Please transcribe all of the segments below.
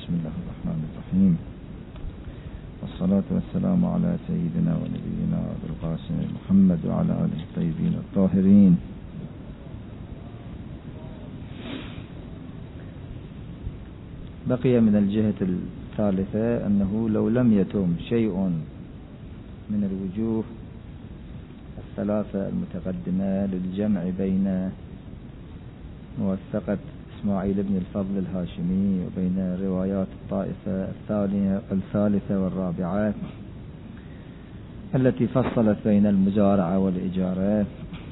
بسم الله الرحمن الرحيم، والصلاة والسلام على سيدنا ونبينا أبي القاسم محمد وعلى آله الطيبين الطاهرين. بقي من الجهة الثالثة أنه لو لم يتم شيء من الوجوه الثلاثة المتقدمة للجمع بين موثقة إسماعيل بن الفضل الهاشمي وبين روايات الطائفة الثالثة والرابعة التي فصلت بين المزارعة والإجارة،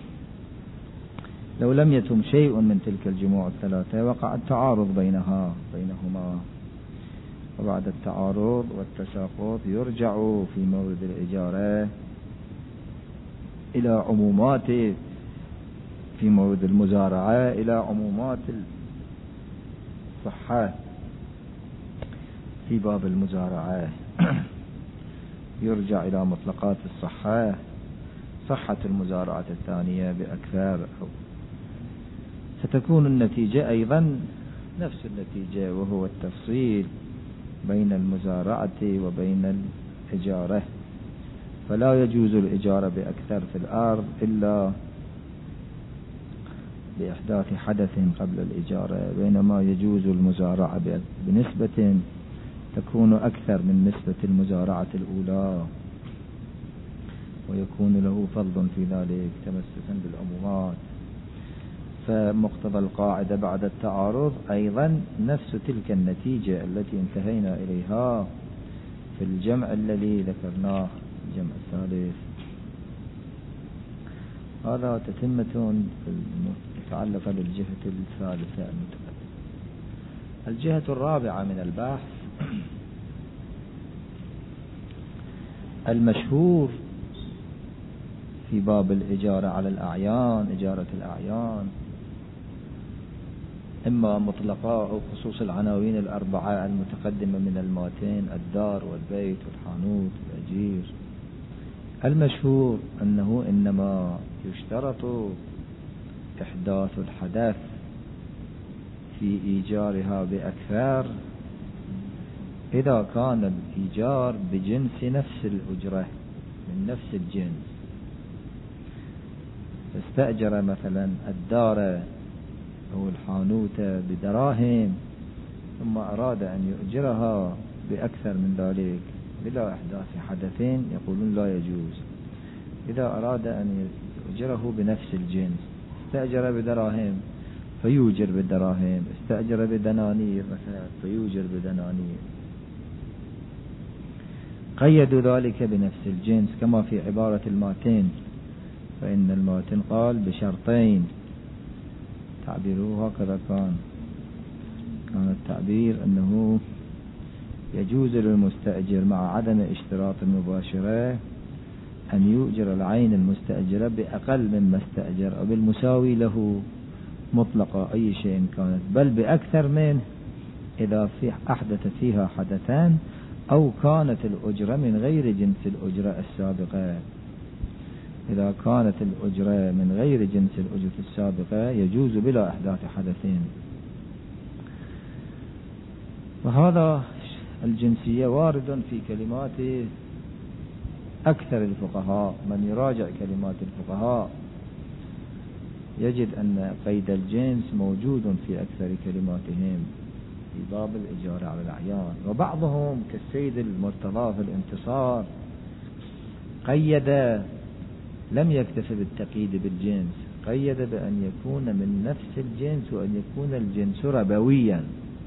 لو لم يتم شيء من تلك الجموع الثلاثة وقع التعارض بينهما، وبعد التعارض والتساقط يرجع في مورد الإجارة إلى عمومات، في مورد المزارعة إلى عمومات الصحة في باب المزارعة، يرجع إلى مطلقات الصحة، صحة المزارعة الثانية بأكثر، ستكون النتيجة أيضا نفس النتيجة، وهو التفصيل بين المزارعة وبين الإجارة، فلا يجوز الإجارة بأكثر في الأرض إلا بإحداث حدث قبل الإجارة، بينما يجوز المزارعة بنسبة تكون أكثر من نسبة المزارعة الأولى، ويكون له فضل في ذلك تمسكا بالعمومات. فمقتضى القاعدة بعد التعارض أيضا نفس تلك النتيجة التي انتهينا إليها في الجمع الذي ذكرناه، الجمع الثالث. هذا تتمة متعلقة بالجهة الثالثة المتقدمة. الجهة الرابعة من البحث المشهور في باب الإجارة على الأعيان، إجارة الأعيان، إما مطلقة أو خصوص العناوين الأربعة المتقدمة من الماتين: الدار والبيت والحانوت والأجير. المشهور أنه إنما يشترط إحداث الحدث في إيجارها بأكثر إذا كان الإيجار بجنس نفس الأجرة من نفس الجنس. استأجر مثلا الدار أو الحانوت بدراهم، ثم أراد أن يؤجرها بأكثر من ذلك بلا إحداث حدثين، يقولون لا يجوز. إذا أراد أن يؤجره بنفس الجنس، استأجر بدراهم فيوجر بالدراهم، استأجر بدنانير مثلا فيوجر بدنانير. قيدوا ذلك بنفس الجنس كما في عبارة الماتين، فإن الماتين قال بشرطين، تعبيره هكذا كان التعبير أنه يجوز للمستأجر مع عدم اشتراط المباشرة أن يؤجر العين المستأجرة بأقل مما استأجر أو بالمساوي له مطلقة أي شيء كانت، بل بأكثر منه إذا أحدث فيها حدثان أو كانت الأجرة من غير جنس الأجرة السابقة. إذا كانت الأجرة من غير جنس الأجرة السابقة يجوز بلا إحداث حدثين. وهذا الجنسية وارد في كلمات أكثر الفقهاء. من يراجع كلمات الفقهاء يجد أن قيد الجنس موجود في أكثر كلماتهم في باب الإجارة على الأعيان. وبعضهم كالسيد المرتضى في الانتصار قيد، لم يكتف بالتقييد بالجنس، قيد بأن يكون من نفس الجنس وأن يكون الجنس ربويا.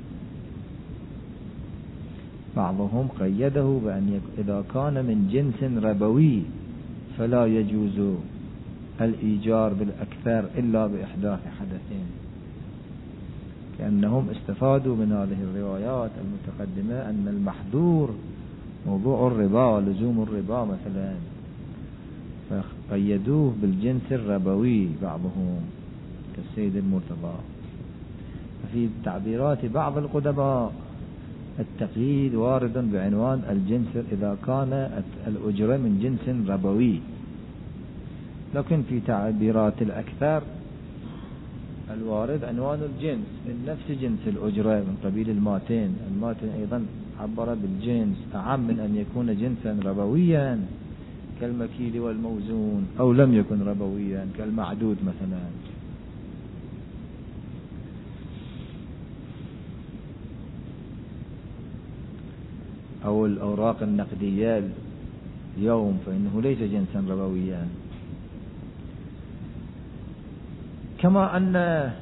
بعضهم قيده بأن إذا كان من جنس ربوي فلا يجوز الإيجار بالأكثر إلا بإحداث حدثين، كأنهم استفادوا من هذه الروايات المتقدمة أن المحظور موضوع الربا، لزوم الربا مثلا، فقيدوه بالجنس الربوي بعضهم كالسيد المرتضى. ففي تعبيرات بعض القدماء التقييد وارد بعنوان الجنس إذا كان الأجرة من جنس ربوي، لكن في تعبيرات الأكثر الوارد عنوان الجنس من نفس جنس الأجرة من قبيل الماتين. الماتين أيضا عبر بالجنس أعم من أن يكون جنسا ربويا كالمكيل والموزون، أو لم يكن ربويا كالمعدود مثلا. أو الأوراق النقدية اليوم فإنه ليس جنسا ربويا. كما أن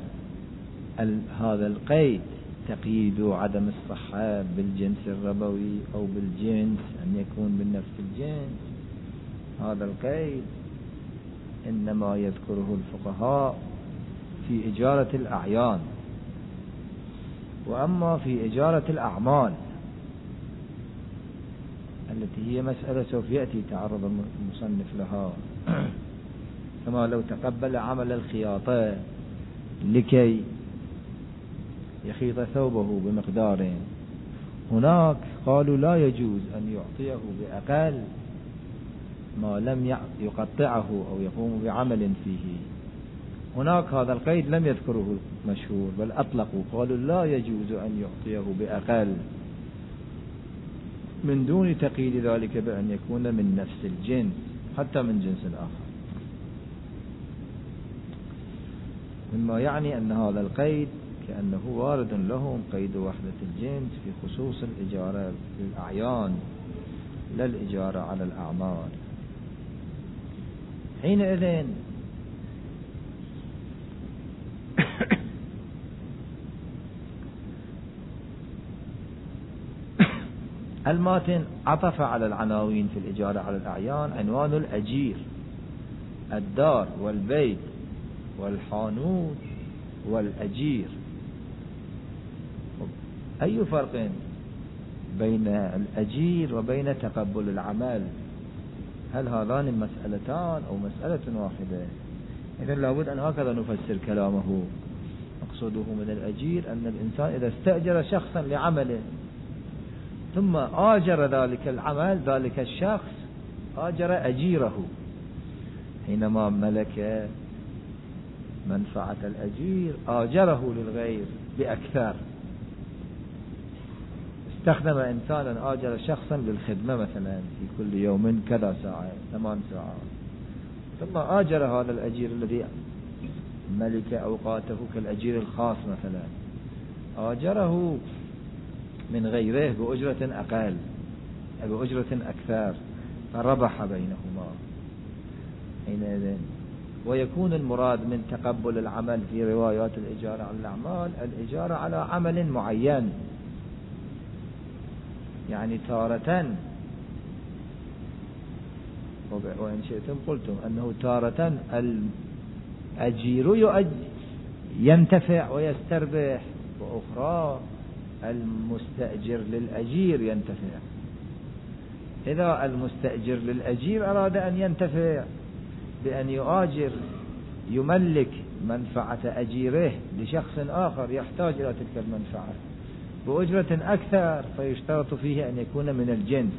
هذا القيد تقييد عدم الصحة بالجنس الربوي أو بالجنس أن يكون من نفس الجنس، هذا القيد إنما يذكره الفقهاء في إجارة الأعيان. وأما في إجارة الأعمال التي هي مسألة سوف يأتي تعرض المصنف لها، كما لو تقبل عمل الخياطة لكي يخيط ثوبه بمقدار، هناك قالوا لا يجوز أن يعطيه بأقل ما لم يقطعه أو يقوم بعمل فيه. هناك هذا القيد لم يذكره المشهور بل أطلقوا، قالوا لا يجوز أن يعطيه بأقل من دون تقييد ذلك بأن يكون من نفس الجنس حتى من جنس آخر، مما يعني أن هذا القيد كأنه وارد لهم قيد وحدة الجنس في خصوص الإجارة للأعيان لا الإجارة على الأعمال. حينئذ الماتن عطف على العناوين في الإجارة على الأعيان عنوان الأجير، الدار والبيت والحانوت والأجير. أي فرق بين الأجير وبين تقبل العمل؟ هل هذان مسألتان أو مسألة واحدة؟ إذن لابد أن هكذا نفسر كلامه. مقصوده من الأجير أن الإنسان إذا استأجر شخصا لعمله ثم آجر ذلك العمل، ذلك الشخص آجر أجيره، حينما ملك منفعة الأجير آجره للغير بأكثر. استخدم إنسانا آجر شخصا للخدمة مثلا في كل يوم كذا ساعة 8 ساعات، ثم آجر هذا الأجير الذي ملك أوقاته كالأجير الخاص مثلا، آجره من غيره بأجرة أقل بأجرة أكثر، فربح بينهما حينئذ. ويكون المراد من تقبل العمل في روايات الإجارة على الأعمال الإجارة على عمل معين، يعني تارة، وإن شئتم قلتم أنه تارة الأجير ينتفع ويستربح، وأخرى المستأجر للأجير ينتفع. إذا المستأجر للأجير أراد أن ينتفع بأن يؤاجر يملك منفعة أجيره لشخص آخر يحتاج إلى تلك المنفعة بأجرة أكثر، فيشترط فيه أن يكون من الجنس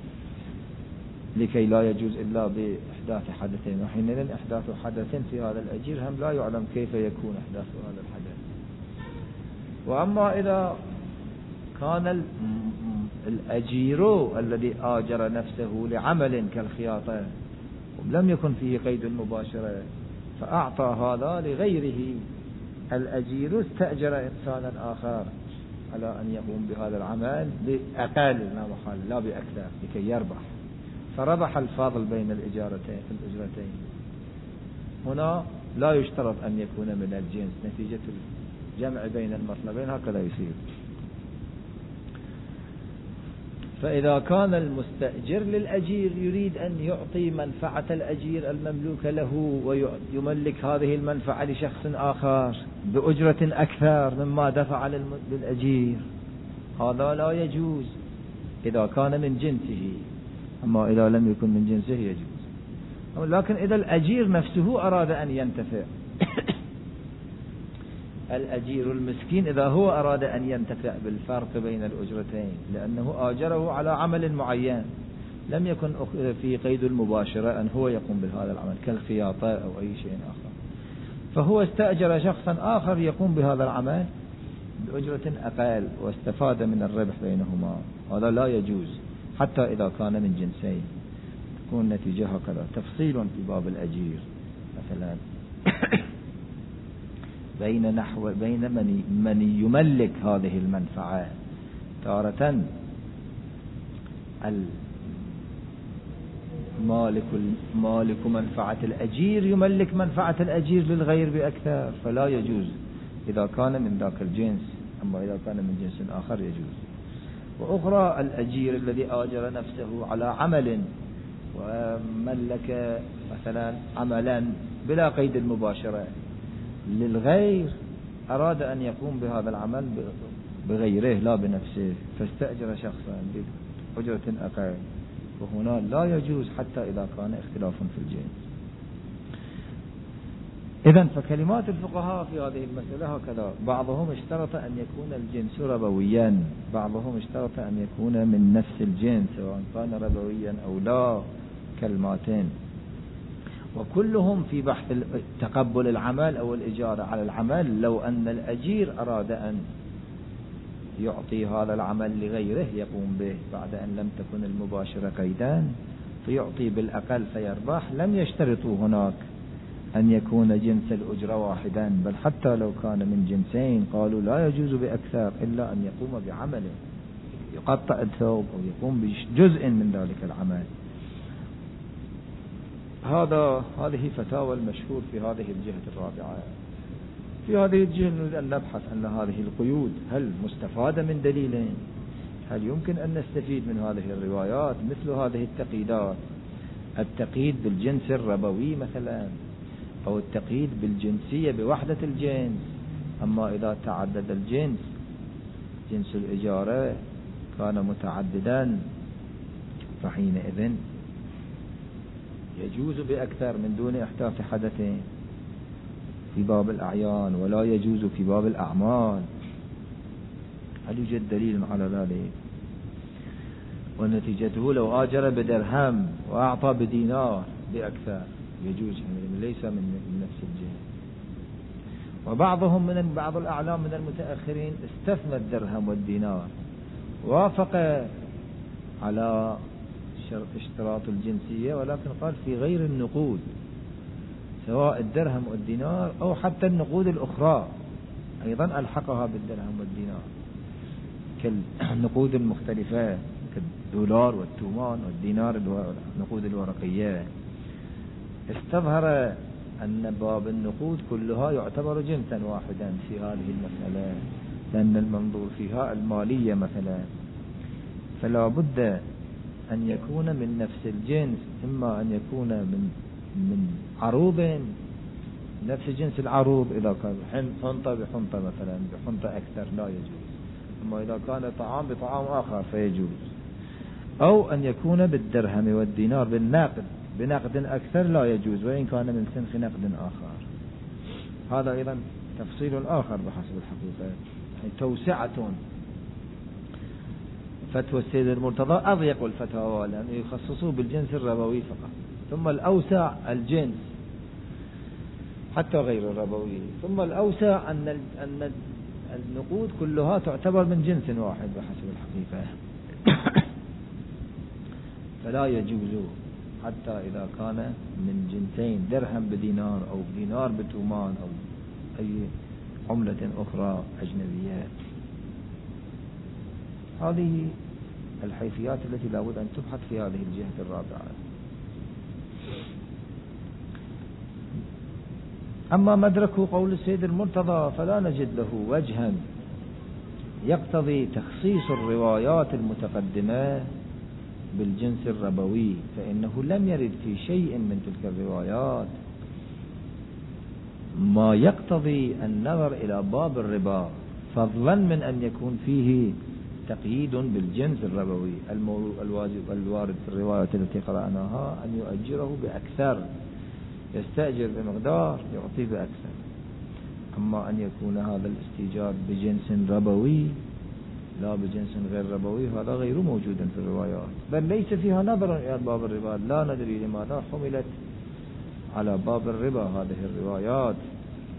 لكي لا يجوز إلا بإحداث حدثين، وحينئذ إحداث حدث في هذا الأجير هم لا يعلم كيف يكون إحداث هذا الحدث. وأما إذا كان الأجير الذي آجر نفسه لعمل كالخياطة لم يكن فيه قيد المباشرة فأعطى هذا لغيره، الأجير استأجر إنسانا آخر على أن يقوم بهذا العمل بأقل لا محال لا بأكثر لكي يربح، فربح الفاضل بين الإجارتين الأجرتين. هنا لا يشترط أن يكون من الجنس، نتيجة الجمع بين المطلبين هكذا يصير. فإذا كان المستأجر للأجير يريد أن يعطي منفعة الأجير المملوك له ويملك هذه المنفعة لشخص آخر بأجرة أكثر مما دفع للأجير، هذا لا يجوز إذا كان من جنسه، أما إذا لم يكن من جنسه يجوز. لكن إذا الأجير نفسه أراد أن ينتفع الأجير المسكين إذا هو أراد أن ينتفع بالفرق بين الأجرتين لأنه آجره على عمل معين لم يكن في قيد المباشرة أن هو يقوم بهذا العمل كالخياطة أو أي شيء آخر، فهو استأجر شخصا آخر يقوم بهذا العمل بأجرة أقل واستفاد من الربح بينهما. هذا لا يجوز حتى إذا كان من جنسين. تكون نتيجة هكذا. تفصيل في باب الأجير مثلا بين من يملك هذه المنفعة. تارة مالك منفعة الأجير يملك منفعة الأجير للغير بأكثر، فلا يجوز إذا كان من ذاك الجنس. أما إذا كان من جنس آخر يجوز. وأخرى الأجير الذي آجر نفسه على عمل وملك مثلا عملا بلا قيد المباشرة للغير، أراد أن يقوم بهذا العمل بغيره لا بنفسه، فاستأجر شخصا بأجرة أقل، وهنا لا يجوز حتى إذا كان اختلاف في الجنس. إذن فكلمات الفقهاء في هذه المسألة هكذا. بعضهم اشترط أن يكون الجنس ربويا، بعضهم اشترط أن يكون من نفس الجنس سواء كان ربويا أو لا، كلماتين. وكلهم في بحث تقبل العمل أو الإجارة على العمل. لو أن الأجير أراد أن يعطي هذا العمل لغيره يقوم به بعد أن لم تكن المباشرة قيدان، فيعطي بالأقل فيربح، لم يشترطوا هناك أن يكون جنس الأجرة واحدا، بل حتى لو كان من جنسين قالوا لا يجوز بأكثر إلا أن يقوم بعمله، يقطع الثوب أو يقوم بجزء من ذلك العمل. هذه فتاوى المشهور في هذه الجهة الرابعة. في هذه الجهة نريد أن نبحث أن هذه القيود هل مستفادة من دليلين؟ هل يمكن أن نستفيد من هذه الروايات مثل هذه التقييدات؟ التقييد بالجنس الربوي مثلا، أو التقييد بالجنسية بوحدة الجنس. أما إذا تعدد الجنس، جنس الإجارة كان متعددا، فحينئذ يجوز بأكثر من دون إحداث حدثين في باب الأعيان، ولا يجوز في باب الأعمال. هل يوجد دليل على ذلك؟ ونتيجته لو آجر بدرهم وأعطى بدينار بأكثر يجوز، ليس من نفس الجهة. وبعضهم من بعض الأعلام من المتأخرين استثنى الدرهم والدينار، وافق على اشتراط الجنسية، ولكن قال في غير النقود، سواء الدرهم والدينار أو حتى النقود الأخرى أيضا ألحقها بالدرهم والدينار، كالنقود المختلفة كالدولار والتومان والدينار النقود الورقية. استظهر أن باب النقود كلها يعتبر جنسا واحدا في هذه المسألة، لأن المنظور فيها المالية مثلا، فلا بد أن يكون من نفس الجنس، إما أن يكون من عروض نفس جنس العروض، إذا كان حنطة بحنطة مثلا بحنطة أكثر لا يجوز، أما إذا كان طعام بطعام آخر فيجوز، أو أن يكون بالدرهم والدينار بنقد أكثر لا يجوز، وإن كان من سنخ نقد آخر. هذا أيضا تفصيل آخر بحسب الحقيقة، يعني توسعة. فتوى السيد المرتضى أضيق الفتاوى لأنه يخصصوا بالجنس الربوي فقط، ثم الأوسع الجنس حتى غير الربوي، ثم الأوسع أن النقود كلها تعتبر من جنس واحد بحسب الحقيقة. فلا يجوز حتى إذا كان من جنسين، درهم بدينار أو دينار بتومان أو أي عملة أخرى أجنبية. هذه الحيثيات التي لابد أن تبحث في هذه الجهة الرابعة. أما مدرك قول السيد المرتضى فلا نجد له وجها يقتضي تخصيص الروايات المتقدمة بالجنس الربوي، فإنه لم يرد في شيء من تلك الروايات ما يقتضي النظر إلى باب الربا، فضلا من أن يكون فيه تقييد بالجنس الربوي. الوارد في الروايات التي قرأناها أن يؤجره بأكثر، يستأجر بمقدار يعطي بأكثر. أما أن يكون هذا الاستيجار بجنس ربوي لا بجنس غير ربوي، هذا غير موجود في الروايات، بل ليس فيها نظر إلى باب الربا. لا ندري لماذا حملت على باب الربا هذه الروايات،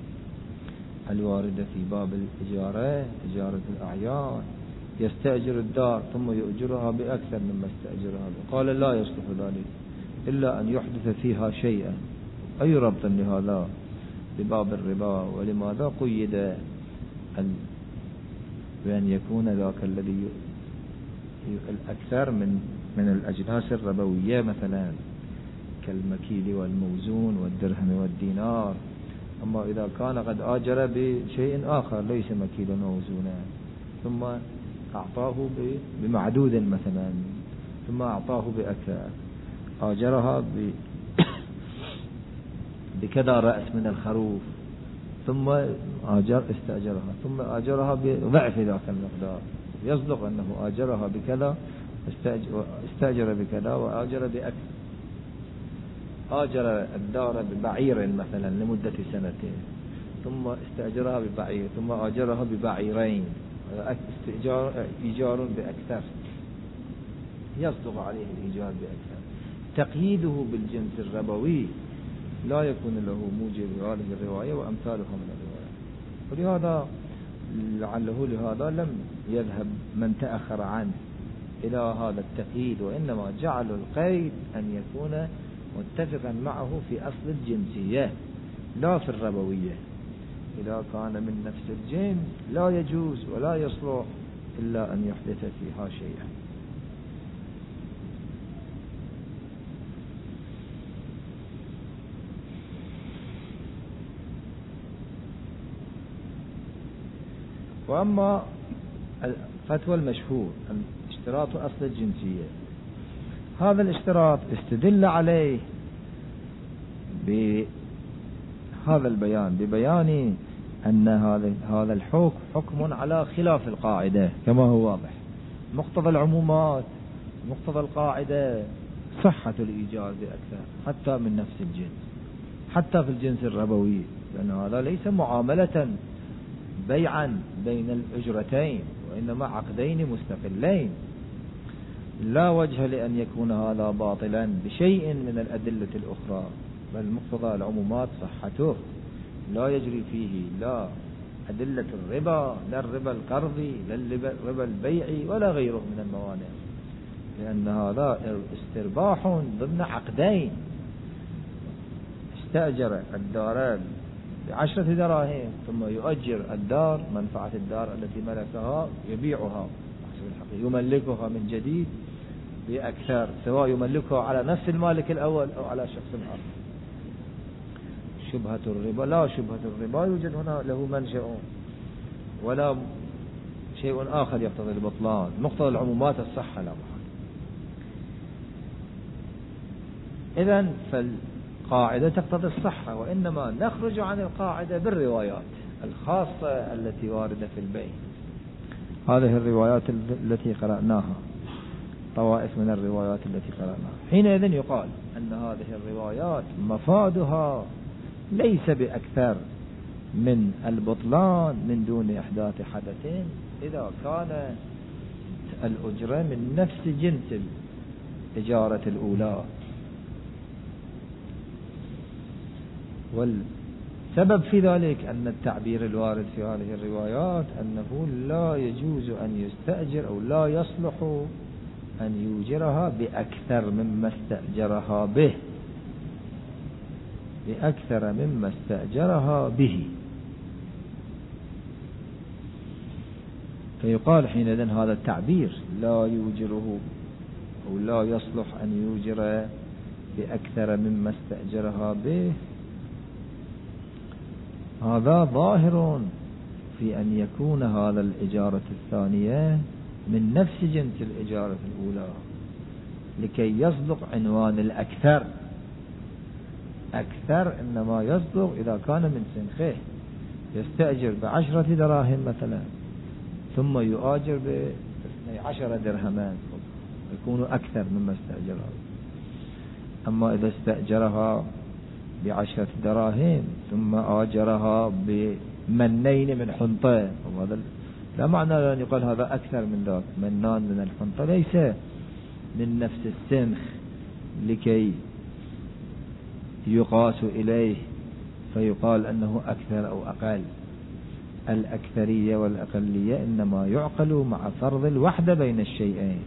الواردة في باب الإجارة، إجارة الأعيان، يستأجر الدار ثم يؤجرها بأكثر مما استأجرها به. قال لا يصلح ذلك إلا أن يحدث فيها شيئا. أي ربط لهذا بباب الربا؟ ولماذا قيد بأن يكون ذاك الذي الأكثر من الأجناس الربوية، مثلا كالمكيل والموزون والدرهم والدينار. أما إذا كان قد آجر بشيء آخر ليس مكيلا وموزونا، ثم أعطاه بمعدود مثلا، ثم أعطاه بأكثر، آجرها بكذا رأس من الخروف، ثم استأجرها، ثم آجرها بضعف ذاك المقدار، يصدق أنه آجرها بكذا استأجر بكذا وآجر بأكثر. آجر الدار ببعير مثلا لمدة سنتين، ثم استأجرها ببعير، ثم آجرها ببعيرين، إيجار بأكثر، يصدق عليه الإيجار بأكثر. تقييده بالجنس الربوي لا يكون له موجب هذه الرواية وأمثالها من الرواية. ولهذا لهذا لم يذهب من تأخر عنه إلى هذا التقييد، وإنما جعلوا القيد أن يكون متفقا معه في أصل الجنسية لا في الربوية. إذا كان من نفس الجنس لا يجوز ولا يصلح إلا أن يحدث فيها شيئا. وأما الفتوى المشهور اشتراط أصل الجنسية، هذا الاشتراط استدل عليه بهذا البيان، ببيان أن هذا الحكم حكم على خلاف القاعدة كما هو واضح. مقتضى العمومات، مقتضى القاعدة صحة الإيجار بأكثر حتى من نفس الجنس، حتى في الجنس الربوي، لأن هذا ليس معاملة بيعا بين الأجرتين، وإنما عقدين مستقلين. لا وجه لأن يكون هذا باطلا بشيء من الأدلة الأخرى، بل مقتضى العمومات صحته، لا يجري فيه لا أدلة الربا، لا الربا القرضي، لا الربا البيعي، ولا غيره من الموانع، لأن هذا استرباح ضمن عقدين. استأجر الدار ب10 دراهم، ثم يؤجر الدار، منفعة الدار التي ملكها يبيعها، يملكها من جديد بأكثر، سواء يملكها على نفس المالك الأول أو على شخص آخر. شبهة الربا لا شبهة الربا يوجد هنا له منشأ ولا شيء آخر يقتضي البطلان. مقتضى العمومات الصحة لا محال. إذن فالقاعدة تقتضي الصحة، وإنما نخرج عن القاعدة بالروايات الخاصة التي واردة في البيع. هذه الروايات التي قرأناها، طوائف من الروايات التي قرأناها، حينئذ يقال أن هذه الروايات مفادها ليس بأكثر من البطلان من دون إحداث حدث، إذا كان الأجرة من نفس جنس الإجارة الأولى. والسبب في ذلك أن التعبير الوارد في هذه الروايات أنه لا يجوز أن يستأجر أو لا يصلح أن يوجرها بأكثر مما استأجرها به، بأكثر مما استأجرها به. فيقال حينئذ هذا التعبير لا يوجره أو لا يصلح أن يوجر بأكثر مما استأجرها به، هذا ظاهر في أن يكون هذا الإجارة الثانية من نفس جنس الإجارة الأولى، لكي يصدق عنوان الأكثر. أكثر إنما يصدق إذا كان من سنخه، يستأجر ب10 دراهم مثلا، ثم يؤاجر ب12 درهما، يكون أكثر مما استأجرها. أما إذا استأجرها ب10 دراهم ثم آجرها بمنين من حنطة، لا معنى أن يقال هذا أكثر من ذاك. منان من الحنطة ليس من نفس السنخ لكي يقاس إليه فيقال أنه أكثر أو أقل، الأكثرية والأقلية إنما يعقل مع فرض الوحدة بين الشيئين.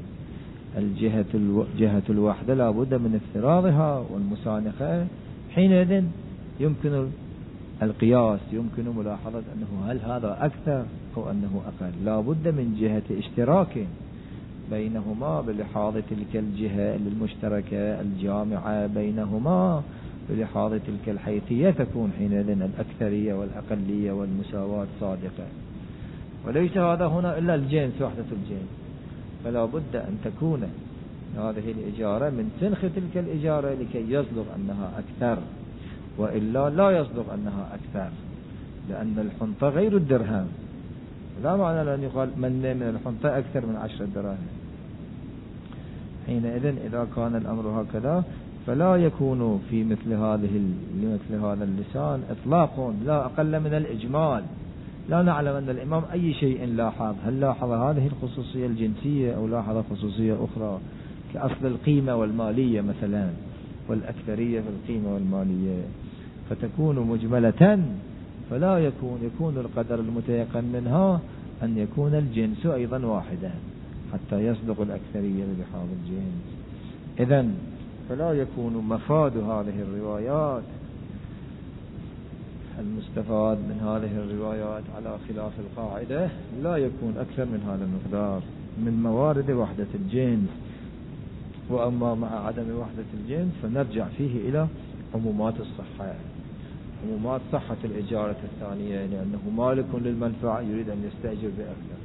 جهة الوحدة لا بد من افتراضها والمسانخة، حينئذ يمكن القياس، يمكن ملاحظة أنه هل هذا أكثر أو أنه أقل. لا بد من جهة اشتراك بينهما بلحاظ تلك الجهة المشتركة الجامعة بينهما، بلحاظ تلك الحيثية تكون حينئذ الأكثرية والأقلية والمساواة صادقة. وليس هذا هنا إلا الجنس، وحدة الجنس، فلا بد أن تكون هذه الإجارة من سنخ تلك الإجارة لكي يصدق أنها أكثر، وإلا لا يصدق أنها أكثر، لأن الحنطة غير الدرهم. لا معنى لأن يقال من الحنطة أكثر من 10 دراهم. حينئذ إذا كان الأمر هكذا فلا يكون في مثل هذا اللسان إطلاق لا أقل من الإجمال. لا نعلم أن الإمام أي شيء لاحظ، هل لاحظ هذه الخصوصية الجنسية أو لاحظ خصوصية أخرى كأصل القيمة والمالية مثلا، والأكثرية في القيمة والمالية، فتكون مجملة، فلا يكون القدر المتيقن منها أن يكون الجنس أيضا واحدا حتى يصدق الأكثرية بلحاظ الجنس. إذن فلا يكون مفاد هذه الروايات، المستفاد من هذه الروايات على خلاف القاعدة لا يكون أكثر من هذا المقدار من موارد وحدة الجنس. وأما مع عدم وحدة الجنس فنرجع فيه إلى عمومات الصحة، عمومات صحة الإجارة الثانية، لأنه مالك للمنفعة يريد أن يستأجر بأكثر.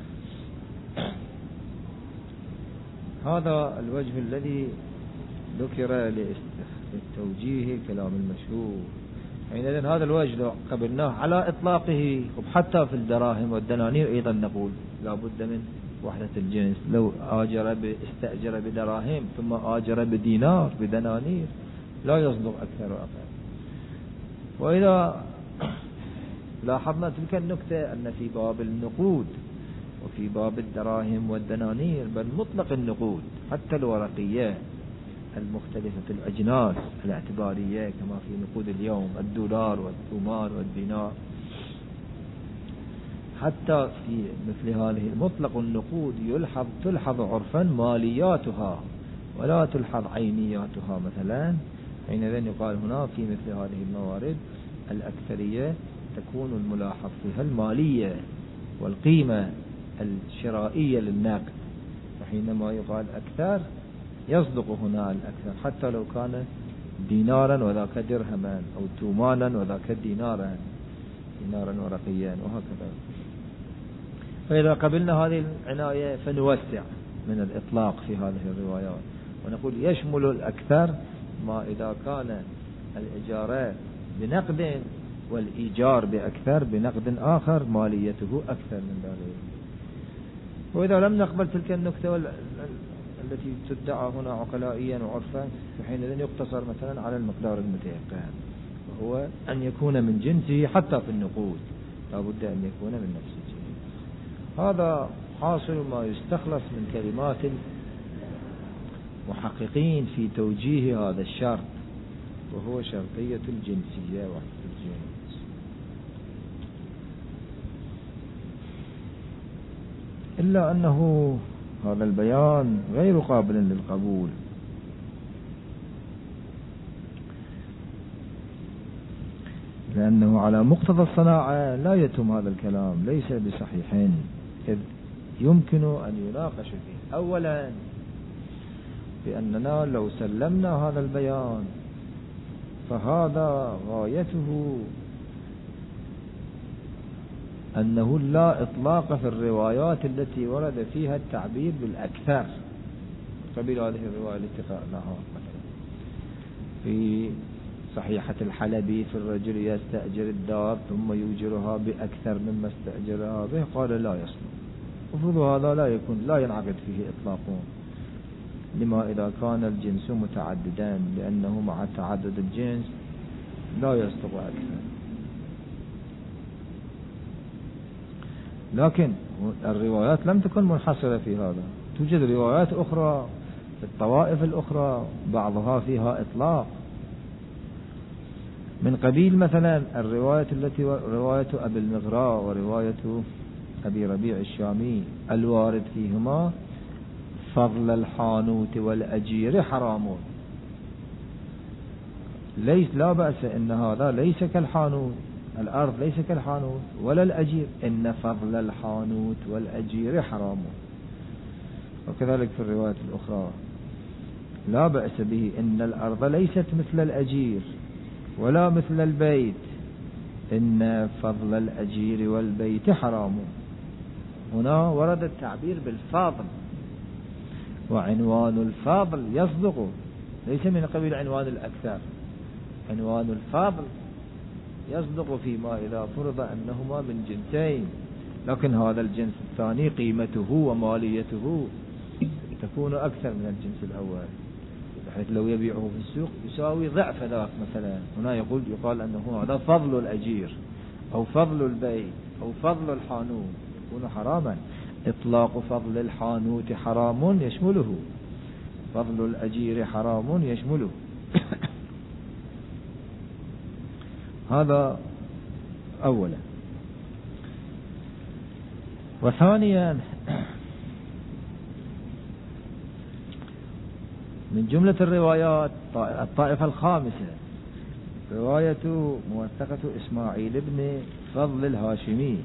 هذا الوجه الذي ذكر للتوجيه كلام المشهور. حينئذ هذا الوجه لو قبلناه على إطلاقه، وحتى في الدراهم والدنانير أيضا نقول لا بد من وحدة الجنس. لو استأجر بدراهم ثم آجر بدينار بدنانير لا يصدق أكثر وأقل. وإذا لاحظنا تلك النكتة أن في باب النقود وفي باب الدراهم والدنانير بل مطلق النقود حتى الورقية المختلفة الأجناس الاعتبارية كما في نقود اليوم الدولار والثومان والدينار، حتى في مثل هذه المطلق النقود تلحظ عرفا مالياتها ولا تلحظ عينياتها مثلا. حينئذ يقال هنا في مثل هذه الموارد الأكثرية تكون الملاحظ فيها المالية والقيمة الشرائية للنقد، وحينما يقال أكثر يصدق هنا الأكثر حتى لو كان دينارا وذاك درهما أو تومانا وذاك دينارا ورقيا وهكذا. فإذا قبلنا هذه العناية فنوسع من الإطلاق في هذه الروايات ونقول يشمل الأكثر ما إذا كان الإجارة بنقد والإيجار بأكثر بنقد آخر ماليته أكثر من ذلك. وإذا لم نقبل تلك النكتة التي تدعى هنا عقلائيا وعرفا فحينئذ يقتصر مثلا على المقدار المتيقن، وهو أن يكون من جنسه حتى في النقود لا بد أن يكون من نفس الجنس. هذا حاصل ما يستخلص من كلمات المحققين في توجيه هذا الشرط، وهو شرطية الجنسية وحدة الجنس. إلا أنه هذا البيان غير قابل للقبول، لأنه على مقتضى الصناعة لا يتم هذا الكلام، ليس بصحيح، إذ يمكن أن يناقش فيه. أولا بأننا لو سلمنا هذا البيان فهذا غايته أنه لا إطلاق في الروايات التي ورد فيها التعبير بالأكثر، قبل هذه الرواية التي قرأناها مثلا في صحيحة الحلبي في الرجل يستأجر الدار ثم يؤجرها بأكثر مما استأجرها به، قال لا يصلح. وفضل هذا لا ينعقد فيه إطلاقون، لما إذا كان الجنس متعددا، لأنه مع تعدد الجنس لا يصدق أكثر. لكن الروايات لم تكن منحصرة في هذا، توجد روايات أخرى في الطوائف الأخرى بعضها فيها إطلاق، من قبيل مثلا الرواية التي رواية أبي المغراء ورواية أبي ربيع الشامي الوارد فيهما فضل الحانوت والأجير حرام، لا بأس إن هذا ليس كالحانوت، الأرض ليس كالحانوت ولا الأجير، إن فضل الحانوت والأجير حرام. وكذلك في الرواية الأخرى لا بأس به إن الأرض ليست مثل الأجير ولا مثل البيت، إن فضل الأجير والبيت حرام. هنا ورد التعبير بالفضل، وعنوان الفضل يصدق، ليس من قبيل عنوان الأكثر، عنوان الفضل يصدق فيما إذا فرض أنهما من جنسين، لكن هذا الجنس الثاني قيمته وماليته تكون أكثر من الجنس الأول، بحيث لو يبيعه في السوق يساوي ضعف ذاك مثلا. هنا يقال أنه هذا فضل الأجير أو فضل البيت أو فضل الحانوت، يكون حراما. إطلاق فضل الحانوت حرام يشمله، فضل الأجير حرام يشمله. هذا أولا. وثانيا من جملة الروايات الطائفة الخامسة رواية موثقة إسماعيل بن فضل الهاشمي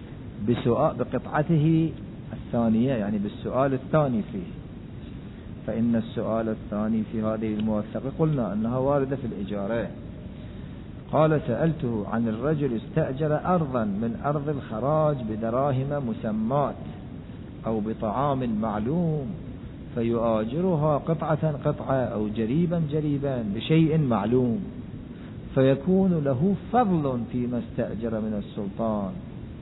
بقطعته الثانية، يعني بالسؤال الثاني فيه. فإن السؤال الثاني في هذه الموثقة قلنا أنها واردة في الإجارة. قال: سألته عن الرجل استأجر أرضا من أرض الخراج بدراهم مسمات أو بطعام معلوم، فيؤاجرها قطعة قطعة أو جريبا جريبا بشيء معلوم، فيكون له فضل فيما استأجر من السلطان.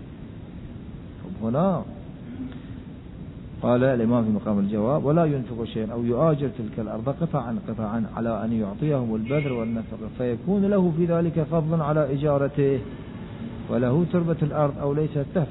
هنا قال الإمام في مقام الجواب: ولا ينفق شيئا أو يؤاجر تلك الأرض قطعا قطعا على أن يعطيهم البذر والنفقة، فيكون له في ذلك فضل على إجارته، وله تربة الأرض أو ليست له.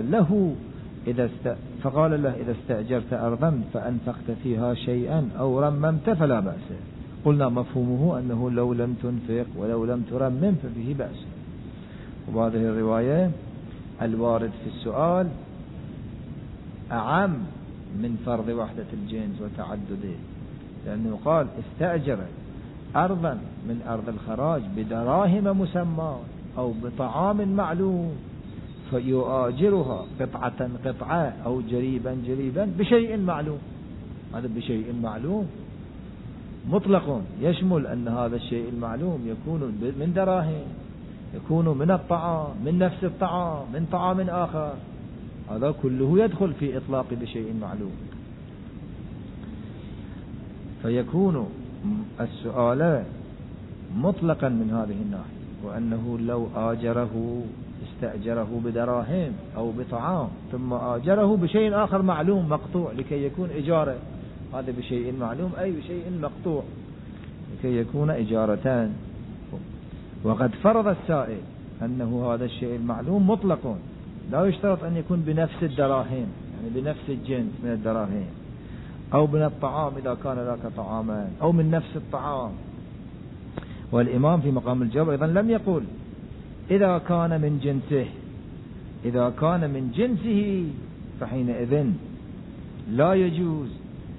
فقال له: إذا استأجرت أرضا فأنفقت فيها شيئا أو رممت فلا بأس. قلنا مفهومه أنه لو لم تنفق ولو لم ترمم ففيه بأس. وهذه الرواية الوارد في السؤال أعم من فرض وحدة الجنس وتعدده، لأنه قال: استأجر أرضا من أرض الخراج بدراهم مسمى أو بطعام معلوم، فيؤاجرها قطعة قطعة أو جريبا جريبا بشيء معلوم. هذا بشيء معلوم مطلق، يشمل أن هذا الشيء المعلوم يكون من دراهم، يكون من الطعام، من نفس الطعام، من طعام آخر، هذا كله يدخل في إطلاق بشيء معلوم. فيكون السؤال مطلقا من هذه الناحية، وأنه لو استأجره بدراهم أو بطعام ثم آجره بشيء آخر معلوم مقطوع لكي يكون إجارة، هذا بشيء معلوم أي بشيء مقطوع لكي يكون إجارتان. وقد فرض السائل أنه هذا الشيء المعلوم مطلق، لا يشترط أن يكون بنفس الدراهم، يعني بنفس الجنس من الدراهم، أو من الطعام إذا كان ذاك طعاما، أو من نفس الطعام. والإمام في مقام الجواب أيضا لم يقل إذا كان من جنسه، إذا كان من جنسه فحينئذ لا يجوز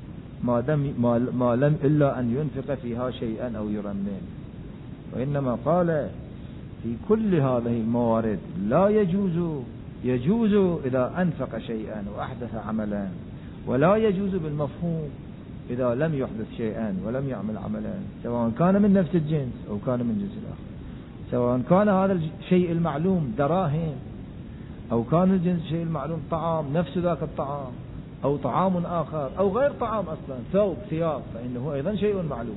ما لم إلا أن ينفق فيها شيئا أو يرمم. وإنما قال في كل هذه الموارد لا يجوز إذا أنفق شيئا وأحدث عملا، ولا يجوز بالمفهوم إذا لم يحدث شيئا ولم يعمل عملا، سواء كان من نفس الجنس أو كان من جنس الآخر، سواء كان هذا الشيء المعلوم دراهم أو كان الجنس الشيء المعلوم طعام نفس ذاك الطعام أو طعام آخر أو غير طعام أصلا، ثياب فإنه أيضا شيء معلوم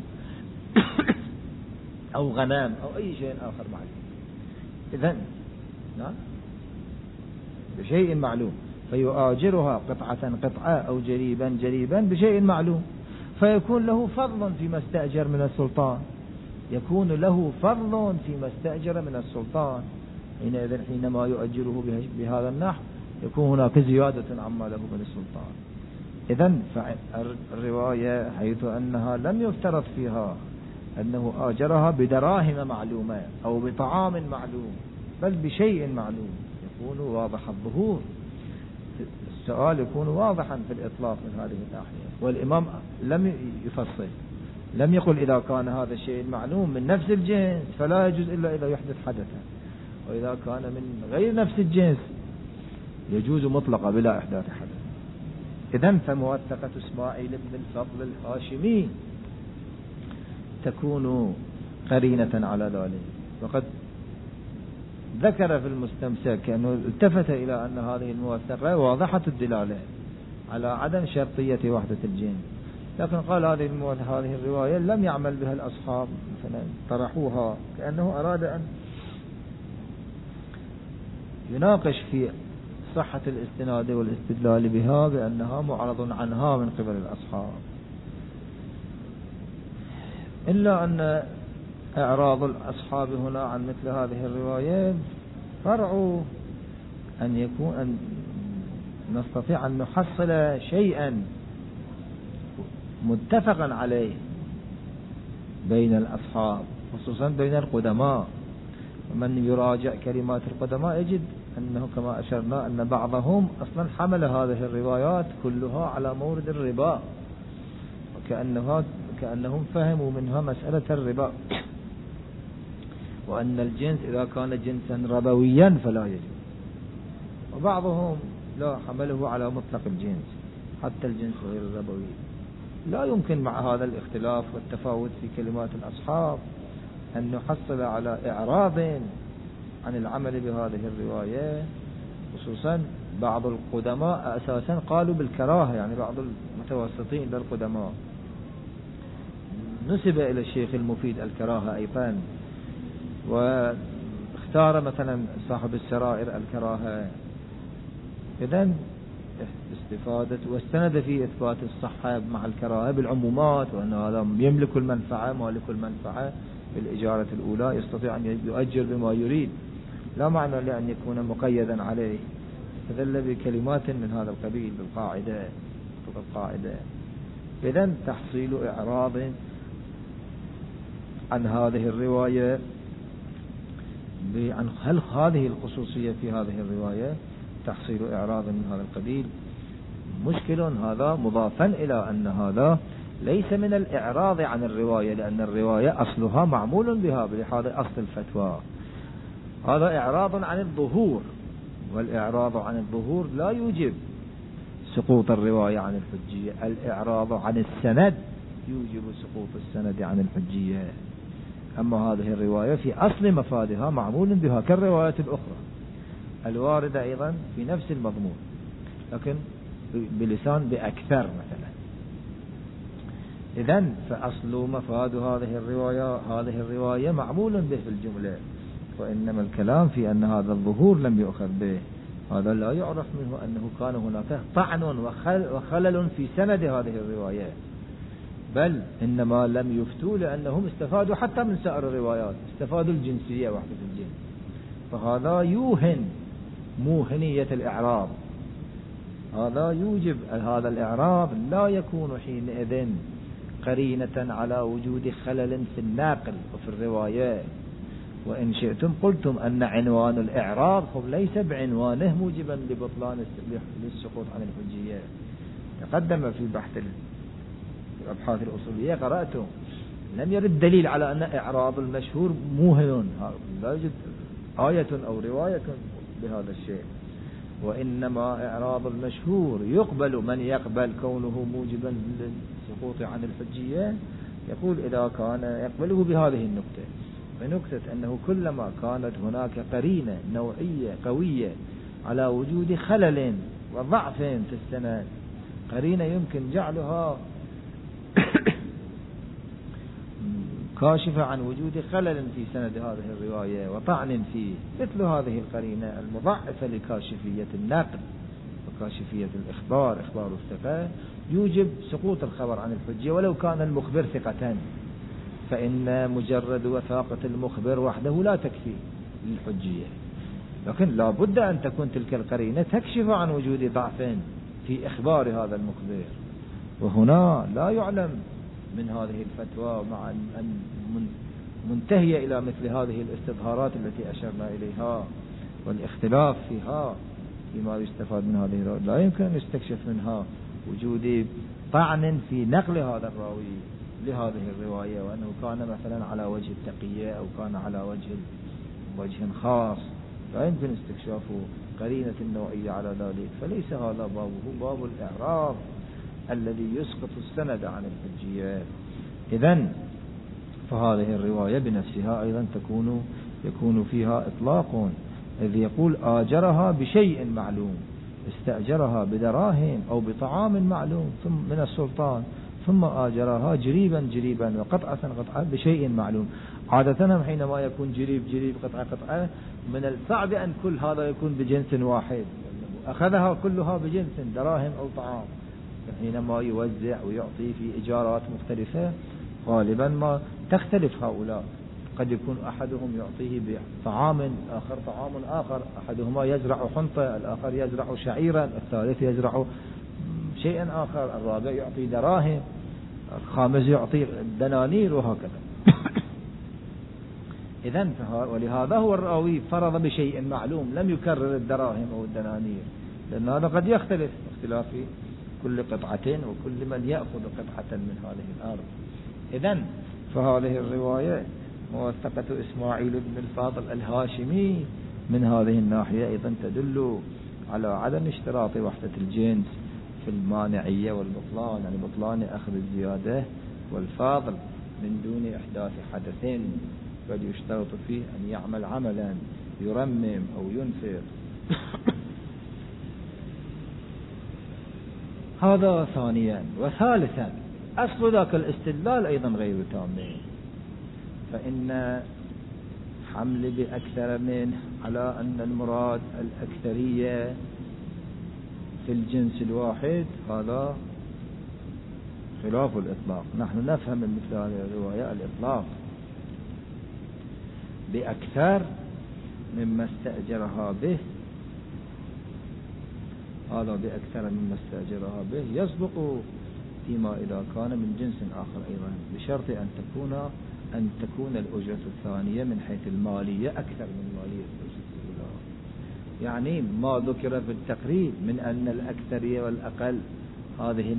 أو غنام أو أي شيء آخر معلوم. إذن نعم بشيء معلوم، فيؤاجرها قطعة قطعة أو جريبا جريبا بشيء معلوم، فيكون له فضل فيما استأجر من السلطان، يكون له فضل فيما استأجر من السلطان. حينما يؤجره بهذا النحو يكون هناك زيادة عما له من السلطان. إذن فالرواية حيث أنها لم يفترض فيها أنه آجرها بدراهم معلومة أو بطعام معلوم، بل بشيء معلوم يكون واضح الظهور. السؤال يكون واضحا في الإطلاق من هذه الناحية، والإمام لم يفصل، لم يقل إذا كان هذا الشيء معلوم من نفس الجنس فلا يجوز إلا إذا يحدث حدثا، وإذا كان من غير نفس الجنس يجوز مطلقا بلا إحداث حدث. إذن فموثقة إسماعيل بن الفضل الهاشمي تكون قرينة على ذلك. وقد ذكر في المستمسك أنه التفت إلى أن هذه الموثقة واضحة الدلالة على عدم شرطية وحدة الجنس، لكن قال هذه الرواية لم يعمل بها الأصحاب مثلا طرحوها، كأنه أراد أن يناقش في صحة الاستناد والاستدلال بها بأنها معرض عنها من قبل الأصحاب. إلا أن إعراض الأصحاب هنا عن مثل هذه الرواية فرع أن نستطيع أن نحصل شيئا متفقا عليه بين الأصحاب، خصوصا بين القدماء. ومن يراجع كلمات القدماء يجد أنه كما أشرنا أن بعضهم أصلا حمل هذه الروايات كلها على مورد الربا، وكأنهم فهموا منها مسألة الربا، وأن الجنس إذا كان جنسا ربويا فلا يجوز. وبعضهم لا، حمله على مطلق الجنس حتى الجنس غير الربوي. لا يمكن مع هذا الاختلاف والتفاوت في كلمات الأصحاب أن نحصل على إعراض عن العمل بهذه الرواية، خصوصا بعض القدماء أساسا قالوا بالكراهة، يعني بعض المتوسطين للقدماء نسب إلى الشيخ المفيد الكراهة أيضا، واختار مثلا صاحب السرائر الكراهة. إذن استفادة واستند في إثبات الصحة مع الكراهة بالعمومات، وأن هذا يملك المنفعة مالك المنفعة بالإجارة الأولى يستطيع أن يؤجر بما يريد، لا معنى لأن يكون مقيدا عليه. استدل بكلمات من هذا القبيل بالقاعدة. إذن تحصيل إعراض عن هذه الرواية هل هذه الخصوصية في هذه الرواية تحصيل إعراض من هذا القبيل مشكل. هذا مضافا إلى أن هذا ليس من الإعراض عن الرواية، لأن الرواية أصلها معمول بها بلحاظ أصل الفتوى. هذا إعراض عن الظهور، والإعراض عن الظهور لا يوجب سقوط الرواية عن الحجية. الإعراض عن السند يوجب سقوط السند عن الحجية. أما هذه الرواية في أصل مفادها معمول بها كالروايات الأخرى الواردة أيضا في نفس المضمون، لكن بلسان بأكثر مثلا. إذن فأصل مفاد هذه الرواية معمول به في الجملة، وإنما الكلام في أن هذا الظهور لم يؤخذ به. هذا لا يعرف منه أنه كان هناك طعن وخلل في سند هذه الرواية، بل إنما لم يفتوا لأنهم استفادوا حتى من سائر الروايات، استفادوا الجنسية وحدة الجنس، فهذا يوهن موهنية الإعراض. هذا يوجب هذا الإعراض لا يكون حينئذ قرينة على وجود خلل في الناقل وفي الرواية. وإن شئتم قلتم أن عنوان الإعراض ليس بعنوانه موجبا لبطلان للسقوط عن الحجية. تقدم في بحث الأبحاث الأصولية قرأته لم يرد دليل على أن إعراض المشهور موهن، لا يوجد آية أو رواية بهذا الشيء، وإنما إعراض المشهور يقبل من يقبل كونه موجبا للسقوط عن الحجية، يقول إذا كان يقبله بهذه النقطة، بنقطة أنه كلما كانت هناك قرينة نوعية قوية على وجود خلل وضعف في السند، قرينة يمكن جعلها كاشفة عن وجود خلل في سند هذه الرواية وطعن فيه، مثل هذه القرينة المضاعفة لكاشفية النقل وكاشفية الإخبار، إخبار الثقة، يوجب سقوط الخبر عن الحجية ولو كان المخبر ثقة، فإن مجرد وثاقة المخبر وحده لا تكفي للحجية، لكن لا بد أن تكون تلك القرينة تكشف عن وجود ضعف في إخبار هذا المخبر. وهنا لا يعلم من هذه الفتوى مع أن منتهية إلى مثل هذه الاستظهارات التي أشرنا إليها والاختلاف فيها فيما يستفاد من هذه الرواية، لا يمكن أن يستكشف منها وجود طعن في نقل هذا الراوي لهذه الرواية، وأنه كان مثلا على وجه التقية أو كان على وجه خاص، لا يمكن استكشاف قرينة النوعية على ذلك. فليس هذا بابه، باب الإعراب الذي يسقط السند عن الحجية. إذن فهذه الرواية بنفسها أيضا يكون فيها إطلاق، إذ يقول آجرها بشيء معلوم، استأجرها بدراهم أو بطعام معلوم ثم من السلطان، ثم آجرها جريبا وقطعة بشيء معلوم. عادة حينما يكون جريب قطعة من الصعب أن كل هذا يكون بجنس واحد، أخذها كلها بجنس دراهم أو طعام. حينما يوزع ويعطي في إجارات مختلفة غالبا ما تختلف هؤلاء، قد يكون أحدهم يعطيه بطعام آخر طعام آخر، أحدهما يزرع حنطة، الآخر يزرع شعيرا، الثالث يزرع شيئا آخر، الرابع يعطي دراهم، الخامس يعطي دنانير، وهكذا. إذن ولهذا هو الراوي فرض بشيء معلوم، لم يكرر الدراهم أو الدنانير، لأن هذا قد يختلف اختلاف كل قطعة وكل من يأخذ قطعة من هذه الأرض. إذن فهذه الرواية موثقة إسماعيل بن الفاضل الهاشمي من هذه الناحية أيضا تدل على عدم اشتراط وحدة الجنس في المانعية والبطلان، يعني بطلان أخذ الزيادة والفاضل من دون إحداث حدث، بل يشترط فيه أن يعمل عملا يرمم أو ينفر. هذا ثانيا. وثالثا أصل ذاك الاستدلال أيضا غير تام، فإن حمل بأكثر منه على أن المراد الأكثرية في الجنس الواحد هذا خلاف الإطلاق. نحن نفهم من مثل هذه الرواية الإطلاق بأكثر مما استأجرها به، هذا بأكثر مما استأجرها به يسبق فيما إذا كان من جنس آخر أيضا، بشرط أن تكون الأجرة الثانية من حيث المالية أكثر من مالية الأجرة الأولى. يعني ما ذكر في التقريب من أن الأكثرية والأقل هذه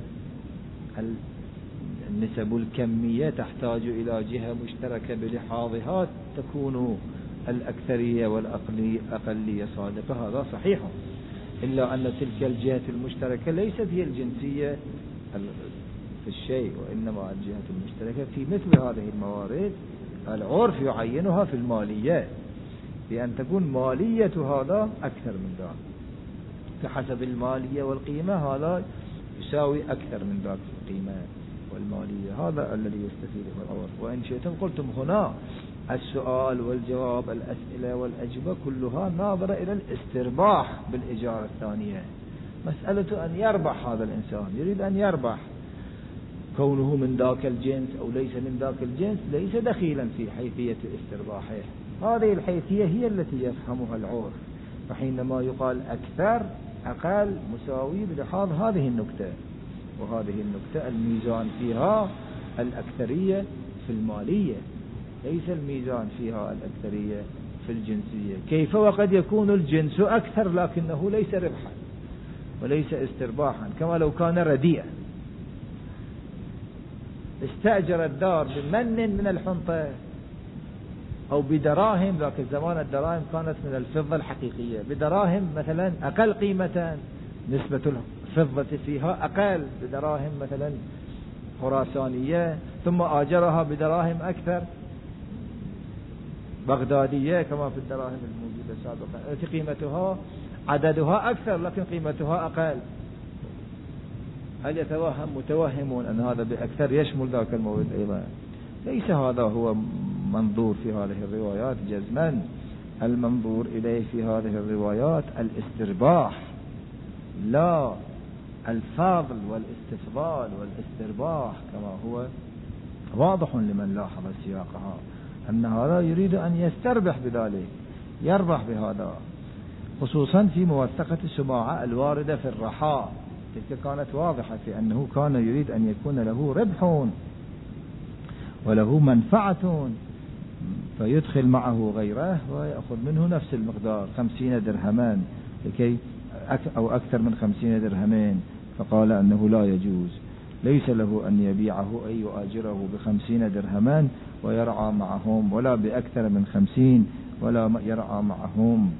النسب الكمية تحتاج إلى جهة مشتركة بلحاظها تكون الأكثرية والأقلية صادقة، هذا صحيح، إلا أن تلك الجهة المشتركة ليست هي الجنسية في الشيء، وإنما الجهة المشتركة في مثل هذه الموارد العرف يعينها في المالية، بأن تكون مالية هذا أكثر من ذاك، فحسب المالية والقيمة هذا يساوي أكثر من ذاك القيمة والمالية، هذا الذي يستفيده العرف. وإن شئتم قلتم هنا السؤال والجواب، الأسئلة والأجوبة كلها ناظرة إلى الاسترباح بالإجارة الثانية، مسألة أن يربح هذا الإنسان، يريد أن يربح، كونه من ذاك الجنس أو ليس من ذاك الجنس ليس دخيلا في حيثية استرباحه، هذه الحيثية هي التي يفهمها العرف. فحينما يقال أكثر أقل مساوي بلحاظ هذه النكتة، وهذه النكتة الميزان فيها الأكثرية في المالية، ليس الميزان فيها الأكثرية في الجنسية. كيف وقد يكون الجنس أكثر لكنه ليس ربحا وليس استرباحا، كما لو كان رديئا، استأجر الدار بمن من الحنطة أو بدراهم، ذاك الزمان الدراهم كانت من الفضة الحقيقية، بدراهم مثلا أقل قيمة، نسبة الفضة فيها أقل، بدراهم مثلا خراسانية، ثم آجرها بدراهم أكثر بغدادية كما في الدراهم الموجودة سابقا، التي قيمتها عددها أكثر لكن قيمتها أقل. هل يتوهم متوهمون أن هذا بأكثر يشمل ذاك المورد أيضا؟ ليس هذا هو منظور في هذه الروايات جزما. المنظور إليه في هذه الروايات الاسترباح، لا الفاضل والاستفضال والاسترباح، كما هو واضح لمن لاحظ سياقها أن هذا يريد أن يستربح بذلك، يربح بهذا، خصوصا في موثقة سماعة الواردة في الرحاء، تلك كانت واضحة في أنه كان يريد أن يكون له ربح وله منفعة، فيدخل معه غيره ويأخذ منه نفس المقدار 50 درهما أو أكثر من 50 درهمين. فقال أنه لا يجوز، ليس له أن يبيعه أي يؤاجره ب50 درهما ويرعى معهم، ولا بأكثر من 50 ولا يرعى معهم.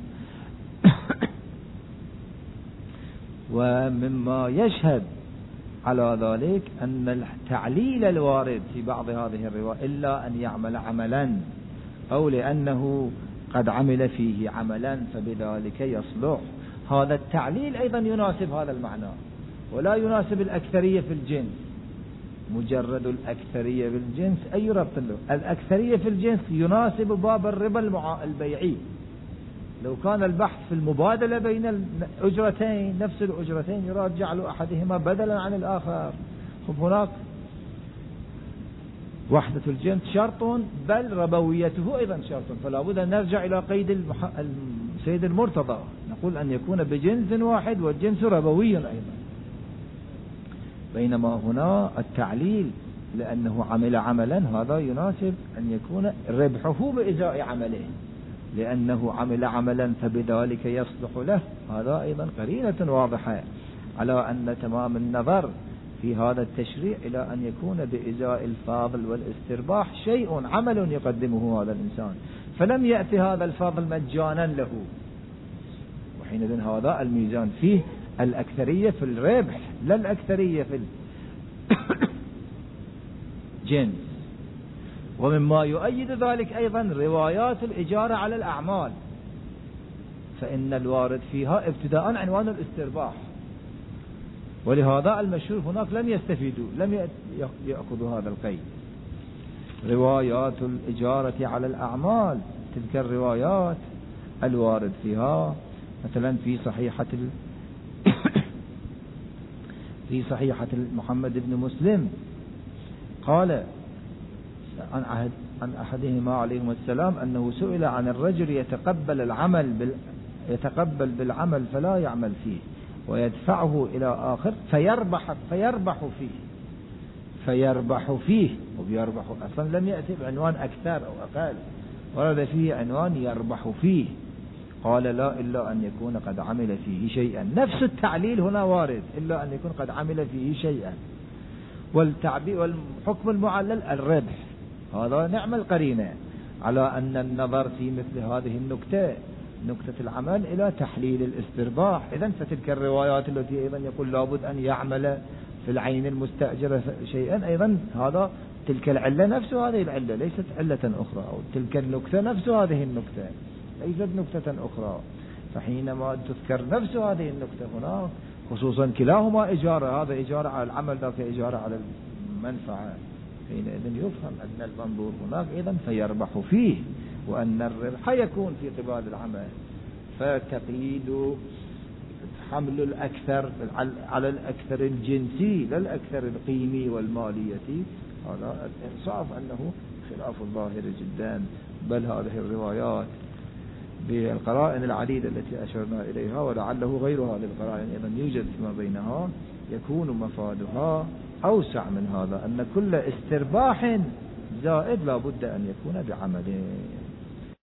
ومما يشهد على ذلك أن التعليل الوارد في بعض هذه الروايات إلا أن يعمل عملا أو لأنه قد عمل فيه عملا فبذلك يصلح، هذا التعليل أيضا يناسب هذا المعنى ولا يناسب الأكثرية في الجنس. مجرد الأكثرية في الجنس أي ربط له؟ الأكثرية في الجنس يناسب باب الربا البيعي. لو كان البحث في المبادلة بين الأجرتين، نفس الأجرتين يراد جعل أحدهما بدلا عن الآخر، هناك وحدة الجنس شرط بل ربويته أيضا شرط، فلا بد أن نرجع إلى قيد سيد المرتضى، نقول أن يكون بجنس واحد والجنس ربوي أيضا. بينما هنا التعليل لأنه عمل عملا هذا يناسب أن يكون ربحه بإزاء عمله، لأنه عمل عملا فبذلك يصلح له، هذا أيضا قرينة واضحة على أن تمام النظر في هذا التشريع إلى أن يكون بإزاء الفاضل والاسترباح شيء عمل يقدمه هذا الإنسان، فلم يأتي هذا الفاضل مجانا له، وحينئذ هذا الميزان فيه الأكثرية في الربح لا الأكثرية في الجنس. ومما يؤيد ذلك أيضا روايات الإجارة على الأعمال، فإن الوارد فيها ابتداء عنوان الاسترباح، ولهذا المشهور هناك لم يستفيدوا، لم يأخذوا هذا القيد. روايات الإجارة على الأعمال، تلك الروايات الوارد فيها مثلا في صحيحة محمد بن مسلم قال عن أحدهما عليهم السلام أنه سئل عن الرجل يتقبل بالعمل فلا يعمل فيه ويدفعه إلى آخر فيربح فيه وبيربح أصلا لم يأتي بعنوان أكثر أو أقل، ورد فيه عنوان يربح فيه. قال لا إلا أن يكون قد عمل فيه شيئا، نفس التعليل هنا وارد إلا أن يكون قد عمل فيه شيئا. والحكم المعلل الربح، هذا نعم القرينة على أن النظر في مثل هذه النكتة، نكتة العمل، إلى تحليل الاسترباح. إذن فتلك الروايات التي أيضا يقول لابد أن يعمل في العين المستأجرة شيئا، أيضا هذا تلك العلة نفس هذه العلة، ليست علة أخرى، أو تلك النكتة نفس هذه النكتة ليست نكتة أخرى. فحينما تذكر نفس هذه النكتة هنا، خصوصا كلاهما إجارة، هذا إجارة على العمل ذاك إجارة على المنفعة، حينئذ يفهم أن المنظور هناك أيضا فيربح فيه، وأن الربح يكون في قبال العمل. فتقييد حمل الأكثر على الأكثر الجنسي لا الأكثر القيمي والمالية، هذا الإنصاف أنه خلاف الظاهر جدا. بل هذه الروايات بالقرائن العديدة التي أشرنا إليها ولعله غير هذه القرائن أيضا يوجد فيما بينها، يكون مفادها أوسع من هذا، أن كل استرباح زائد لا بد أن يكون بعمله.